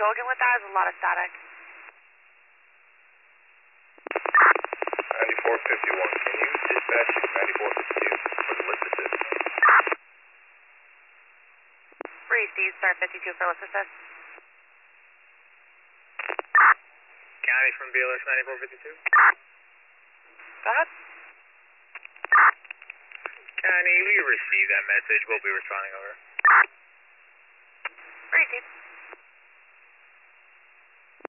go again with that? There's a lot of static. 9451, can you dispatch 9452 for the lift assist? Receive, star 52 for lift assist. County from BLS 9452. Go ahead. County, we received that message. We'll be responding over. Receive.